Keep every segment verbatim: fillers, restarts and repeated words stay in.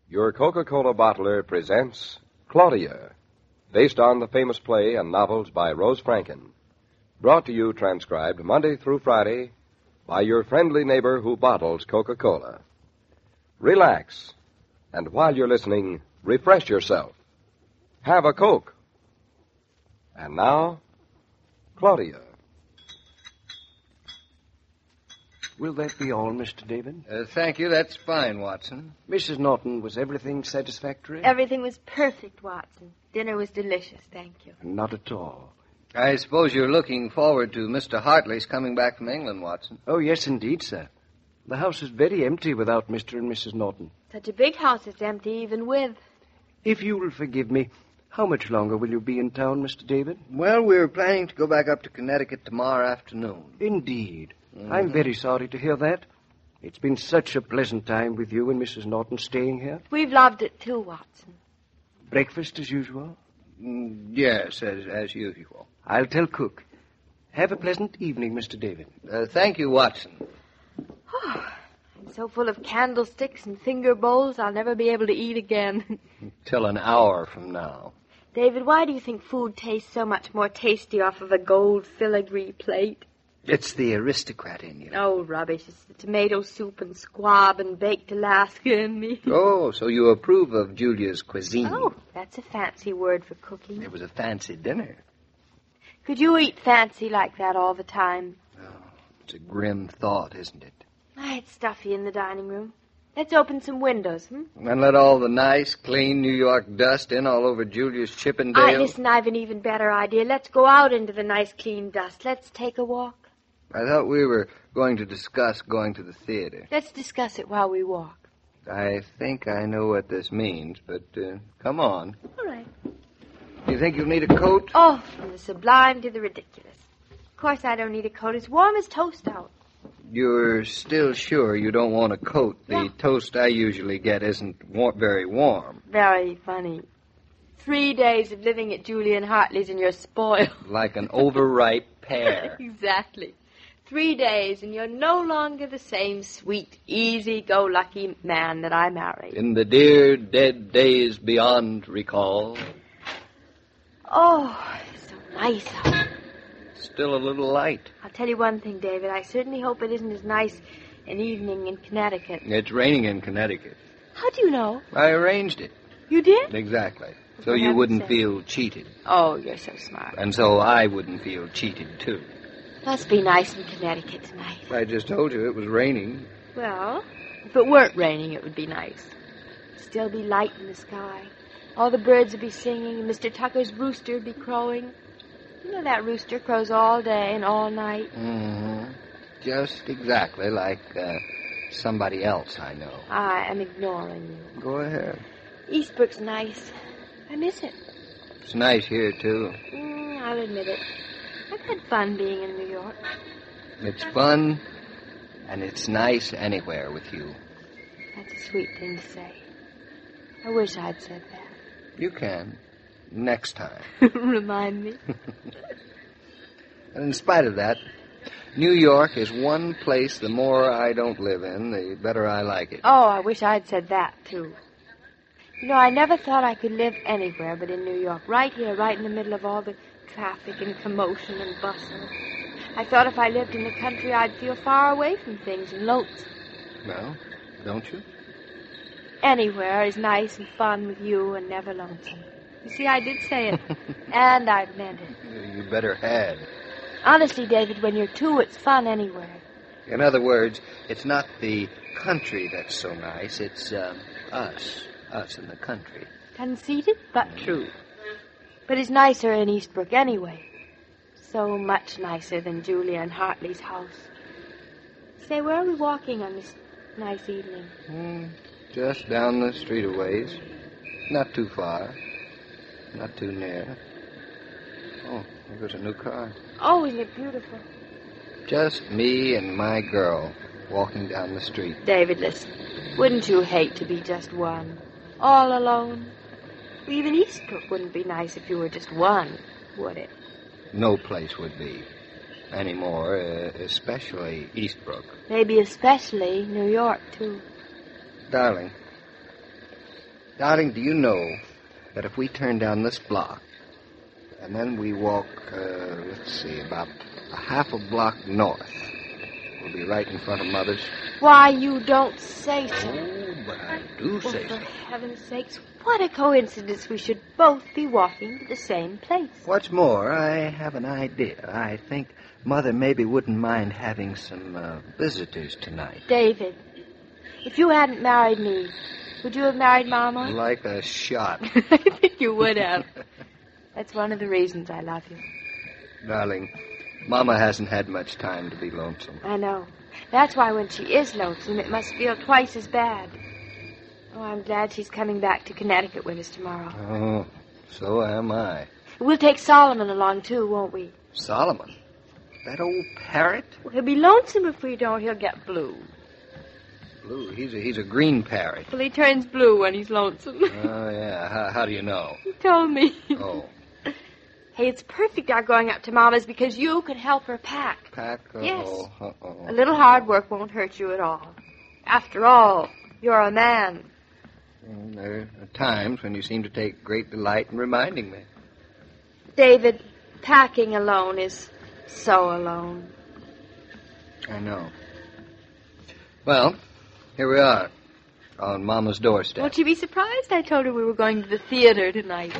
Your Coca-Cola bottler presents Claudia, based on the famous play and novels by Rose Franken. Brought to you, transcribed Monday through Friday, by your friendly neighbor who bottles Coca-Cola. Relax, and while you're listening, refresh yourself. Have a Coke. And now, Claudia. Will that be all, Mister David? Uh, thank you. That's fine, Watson. Missus Norton, was everything satisfactory? Everything was perfect, Watson. Dinner was delicious, thank you. Not at all. I suppose you're looking forward to Mister Hartley's coming back from England, Watson. Oh, yes, indeed, sir. The house is very empty without Mister and Missus Norton. Such a big house it's empty even with. If you will forgive me, how much longer will you be in town, Mister David? Well, we're planning to go back up to Connecticut tomorrow afternoon. Indeed. Mm-hmm. I'm very sorry to hear that. It's been such a pleasant time with you and Missus Norton staying here. We've loved it too, Watson. Breakfast as usual? Mm, yes, as, as usual. I'll tell Cook. Have a pleasant evening, Mister David. Uh, thank you, Watson. Oh, I'm so full of candlesticks and finger bowls, I'll never be able to eat again. Till an hour from now. David, why do you think food tastes so much more tasty off of a gold filigree plate? It's the aristocrat in you. Oh, rubbish. It's the tomato soup and squab and baked Alaska in me. Oh, so you approve of Julia's cuisine. Oh, that's a fancy word for cooking. It was a fancy dinner. Could you eat fancy like that all the time? Oh, it's a grim thought, isn't it? Ah, it's stuffy in the dining room. Let's open some windows, hmm? And let all the nice, clean New York dust in all over Julia's Chippendale. Ah, listen, I've an even better idea. Let's go out into the nice, clean dust. Let's take a walk. I thought we were going to discuss going to the theater. Let's discuss it while we walk. I think I know what this means, but uh, come on. All right. Do you think you'll need a coat? Oh, from the sublime to the ridiculous. Of course I don't need a coat. It's warm as toast out. You're still sure you don't want a coat? The Yeah. toast I usually get isn't wa- very warm. Very funny. Three days of living at Julian Hartley's and you're spoiled. Like an overripe pear. Exactly. Three days and you're no longer the same sweet, easy-go-lucky man that I married. In the dear dead days beyond recall. Oh, it's so nice out. Still a little light. I'll tell you one thing, David. I certainly hope it isn't as nice an evening in Connecticut. It's raining in Connecticut. How do you know? I arranged it. You did? Exactly. So For you heaven's wouldn't sake. feel cheated. Oh, you're so smart. And so I wouldn't feel cheated, too. Must be nice in Connecticut tonight. I just told you it was raining. Well, if it weren't raining, it would be nice. Still be light in the sky. All the birds would be singing, and Mister Tucker's rooster would be crowing. You know that rooster crows all day and all night. Mm-hmm. Just exactly like uh, somebody else I know. I am ignoring you. Go ahead. Eastbrook's nice. I miss it. It's nice here, too. Mm, I'll admit it. I've had fun being in New York. It's fun, and it's nice anywhere with you. That's a sweet thing to say. I wish I'd said that. You can. Next time. Remind me. And in spite of that, New York is one place the more I don't live in, the better I like it. Oh, I wish I'd said that, too. You know, I never thought I could live anywhere but in New York. Right here, right in the middle of all the traffic and commotion and bustle. I thought if I lived in the country, I'd feel far away from things and lonesome. Well, don't you? Anywhere is nice and fun with you and never lonesome. You see, I did say it. And I meant it. You better had. Honestly, David, when you're two, it's fun anywhere. In other words, it's not the country that's so nice. It's um, us. Us in the country. Conceited, but true. But it's nicer in Eastbrook anyway. So much nicer than Julia and Hartley's house. Say, where are we walking on this nice evening? Hmm, just down the street a ways. Not too far. Not too near. Oh, there goes a new car. Oh, isn't it beautiful? Just me and my girl walking down the street. David, listen. Wouldn't you hate to be just one? All alone? Even Eastbrook wouldn't be nice if you were just one, would it? No place would be. Anymore, uh, especially Eastbrook. Maybe especially New York, too. Darling, Darling, do you know that if we turn down this block, and then we walk, uh, let's see, about a half a block north, we'll be right in front of Mother's? Why, you don't say so. Oh, but I do Oh, say for so. heaven's sakes, what a coincidence we should both be walking to the same place. What's more, I have an idea. I think Mother maybe wouldn't mind having some uh, visitors tonight. David, if you hadn't married me, would you have married Mama? Like a shot. I think you would have. That's one of the reasons I love you. Darling, Mama hasn't had much time to be lonesome. I know. That's why when she is lonesome, it must feel twice as bad. Oh, I'm glad she's coming back to Connecticut with us tomorrow. Oh, so am I. We'll take Solomon along, too, won't we? Solomon? That old parrot? Well, he'll be lonesome if we don't. He'll get blue. Blue. He's a, he's a green parrot. Well, he turns blue when he's lonesome. Oh, yeah. How, how do you know? He told me. Oh. Hey, it's perfect our going up to Mama's because you can help her pack. Pack? Uh-oh. Yes. Uh-oh. A little hard work won't hurt you at all. After all, you're a man. Well, there are times when you seem to take great delight in reminding me. David, packing alone is so alone. I know. Well, here we are, on Mama's doorstep. Won't you be surprised? I told her we were going to the theater tonight.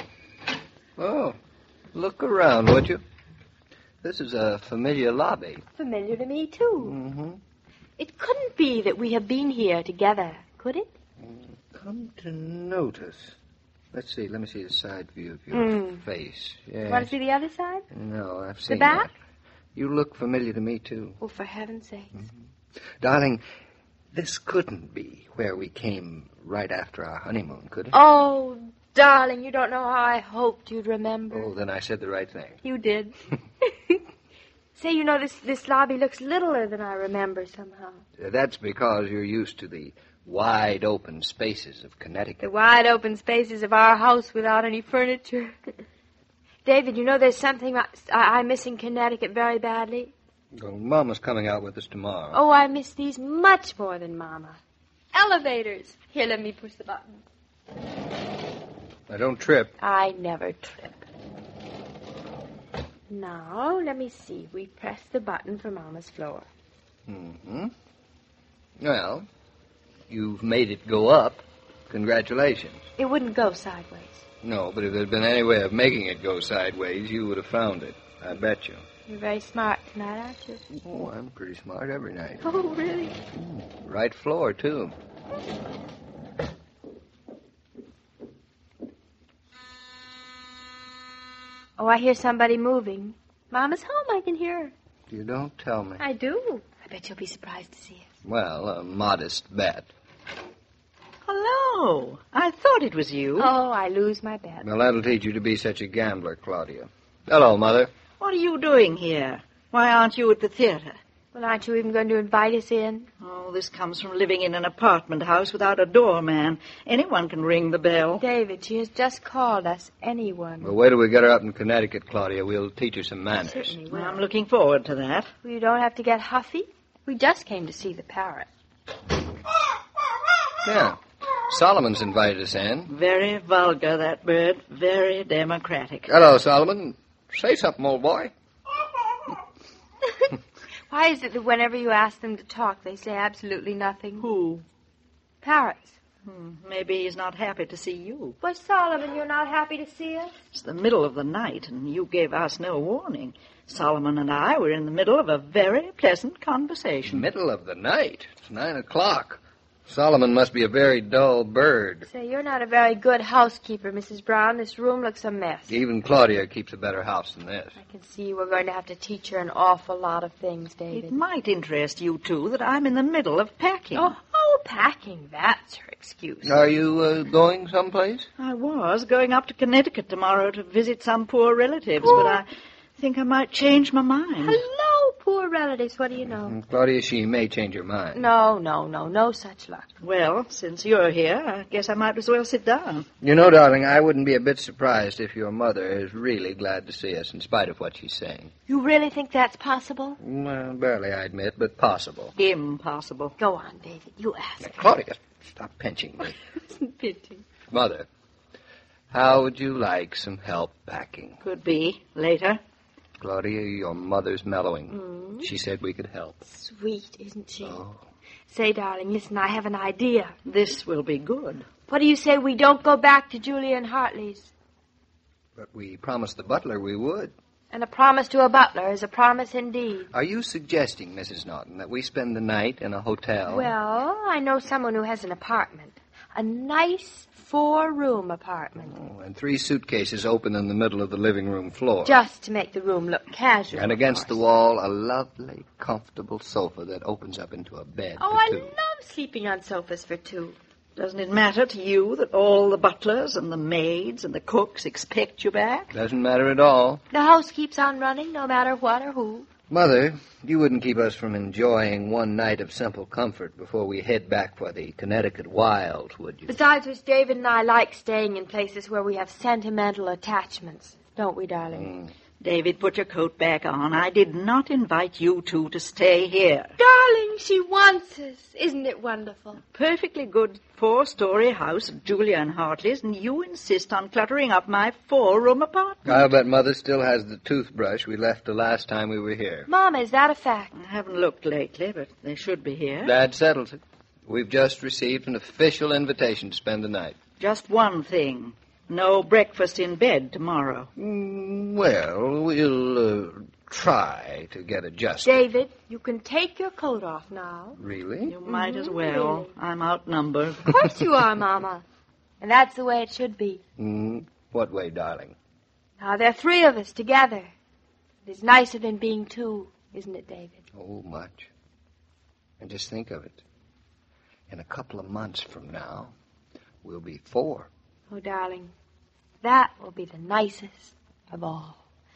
Oh, look around, would you? This is a familiar lobby. Familiar to me, too. Mm-hmm. It couldn't be that we have been here together, could it? Come to notice. Let's see, let me see the side view of your Mm. face. Yes. Want to see the other side? No, I've seen back? that. You look familiar to me, too. Oh, for heaven's sakes. Mm-hmm. Darling, this couldn't be where we came right after our honeymoon, could it? Oh, darling, you don't know how I hoped you'd remember. Oh, then I said the right thing. You did. Say, you know, this, this lobby looks littler than I remember somehow. Uh, That's because you're used to the wide open spaces of The Connecticut. wide open spaces of our house without any furniture. David, you know there's something I, I miss in Connecticut very badly. Well, Mama's coming out with us tomorrow. Oh, I miss these much more than Mama. Elevators. Here, let me push the button. Now, don't trip. I never trip. Now, let me see. We press the button for Mama's floor. Mm-hmm. Well, you've made it go up. Congratulations. It wouldn't go sideways. No, but if there'd been any way of making it go sideways, you would have found it. I bet you. You're very smart tonight, aren't you? Oh, I'm pretty smart every night. Oh, really? Right floor, too. Oh, I hear somebody moving. Mama's home, I can hear her. You don't tell me. I do. I bet you'll be surprised to see us. Well, a modest bet. Hello. I thought it was you. Oh, I lose my bet. Well, that'll teach you to be such a gambler, Claudia. Hello, Mother. What are you doing here? Why aren't you at the theater? Well, aren't you even going to invite us in? Oh, this comes from living in an apartment house without a doorman. Anyone can ring the bell. David, she has just called us anyone. Well, wait till we get her up in Connecticut, Claudia. We'll teach her some manners. Certainly will. I'm looking forward to that. Well, you don't have to get huffy. We just came to see the parrot. Yeah. Solomon's invited us in. Very vulgar, that bird. Very democratic. Hello, Solomon. Say something, old boy. Why is it that whenever you ask them to talk, they say absolutely nothing? Who? Parrots. Hmm, maybe he's not happy to see you. Well, Solomon, you're not happy to see us? It's the middle of the night, and you gave us no warning. Solomon and I were in the middle of a very pleasant conversation. Middle of the night. It's nine o'clock. Solomon must be a very dull bird. Say, you're not a very good housekeeper, Missus Brown. This room looks a mess. Even Claudia keeps a better house than this. I can see we're going to have to teach her an awful lot of things, David. It might interest you, too, that I'm in the middle of packing. Oh, oh, packing. That's her excuse. Are you uh, going someplace? I was going up to Connecticut tomorrow to visit some poor relatives, Poor- but I think I might change my mind. Hello, poor relatives. What do you know? Mm, Claudia, she may change her mind. No, no, no. No such luck. Well, since you're here, I guess I might as well sit down. You know, darling, I wouldn't be a bit surprised if your mother is really glad to see us, in spite of what she's saying. You really think that's possible? Well, barely, I admit, but possible. Impossible. Go on, David. You ask. Now, Claudia, Stop pinching me. Pity. Mother, how would you like some help packing? Could be. Later. Claudia, your mother's mellowing. Mm. She said we could help. Sweet, isn't she? Oh. Say, darling, listen, I have an idea. This will be good. What do you say we don't go back to Julia and Hartley's? But we promised the butler we would. And a promise to a butler is a promise indeed. Are you suggesting, Missus Norton, that we spend the night in a hotel? Well, I know someone who has an apartment. A nice four-room apartment. Oh, and three suitcases open in the middle of the living room floor. Just to make the room look casual. And against the wall, a lovely, comfortable sofa that opens up into a bed Oh, for I two. love sleeping on sofas for two. Doesn't it matter to you that all the butlers and the maids and the cooks expect you back? Doesn't matter at all. The house keeps on running no matter what or who. Mother, you wouldn't keep us from enjoying one night of simple comfort before we head back for the Connecticut wilds, would you? Besides which, David and I like staying in places where we have sentimental attachments. Don't we, darling? Mm. David, put your coat back on. I did not invite you two to stay here. Darling, she wants us. Isn't it wonderful? Perfectly good four-story house at Julia and Hartley's, and you insist on cluttering up my four-room apartment. I'll bet Mother still has the toothbrush we left the last time we were here. Mama, is that a fact? I haven't looked lately, but they should be here. That settles it. We've just received an official invitation to spend the night. Just one thing. No breakfast in bed tomorrow. Mm, well, we'll uh, try to get adjusted. David, you can take your coat off now. Really? You might as well. really? I'm outnumbered. Of course you are, Mama. And that's the way it should be. Mm, what way, darling? Now, there are three of us together. It's nicer than being two, isn't it, David? Oh, much. And just think of it. In a couple of months from now, we'll be four. Oh, darling, that will be the nicest of all.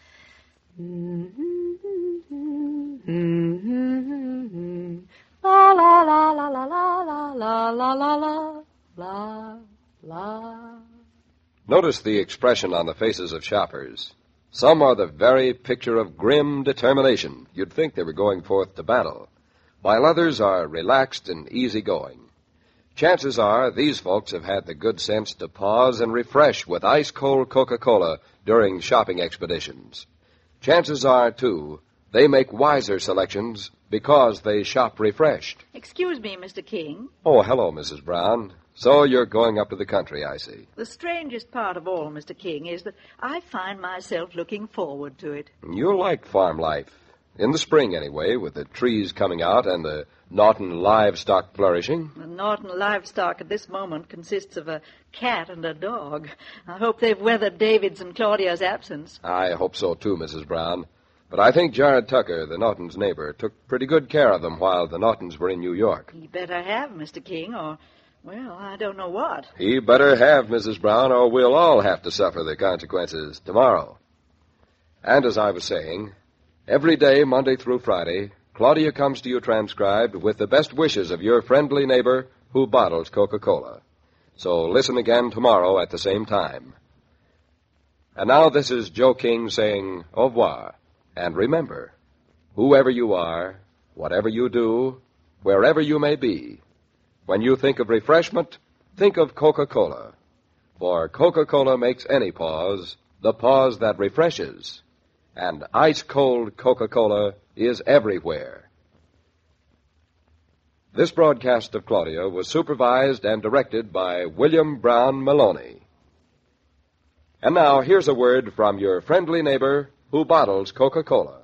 La la la la la la la la la la la la la. Notice the expression on the faces of shoppers. Some are the very picture of grim determination. You'd think they were going forth to battle, while others are relaxed and easygoing. Chances are these folks have had the good sense to pause and refresh with ice-cold Coca-Cola during shopping expeditions. Chances are, too, they make wiser selections because they shop refreshed. Excuse me, Mister King. Oh, hello, Missus Brown. So you're going up to the country, I see. The strangest part of all, Mister King, is that I find myself looking forward to it. You'll like farm life. In the spring, anyway, with the trees coming out and the Norton livestock flourishing. The Norton livestock at this moment consists of a cat and a dog. I hope they've weathered David's and Claudia's absence. I hope so, too, Missus Brown. But I think Jared Tucker, the Nortons' neighbor, took pretty good care of them while the Nortons were in New York. He better have, Mister King, or, well, I don't know what. He better have, Missus Brown, or we'll all have to suffer the consequences tomorrow. And as I was saying, every day, Monday through Friday, Claudia comes to you transcribed with the best wishes of your friendly neighbor who bottles Coca-Cola. So listen again tomorrow at the same time. And now this is Joe King saying au revoir. And remember, whoever you are, whatever you do, wherever you may be, when you think of refreshment, think of Coca-Cola. For Coca-Cola makes any pause the pause that refreshes. And ice-cold Coca-Cola is everywhere. This broadcast of Claudia was supervised and directed by William Brown Maloney. And now, here's a word from your friendly neighbor who bottles Coca-Cola.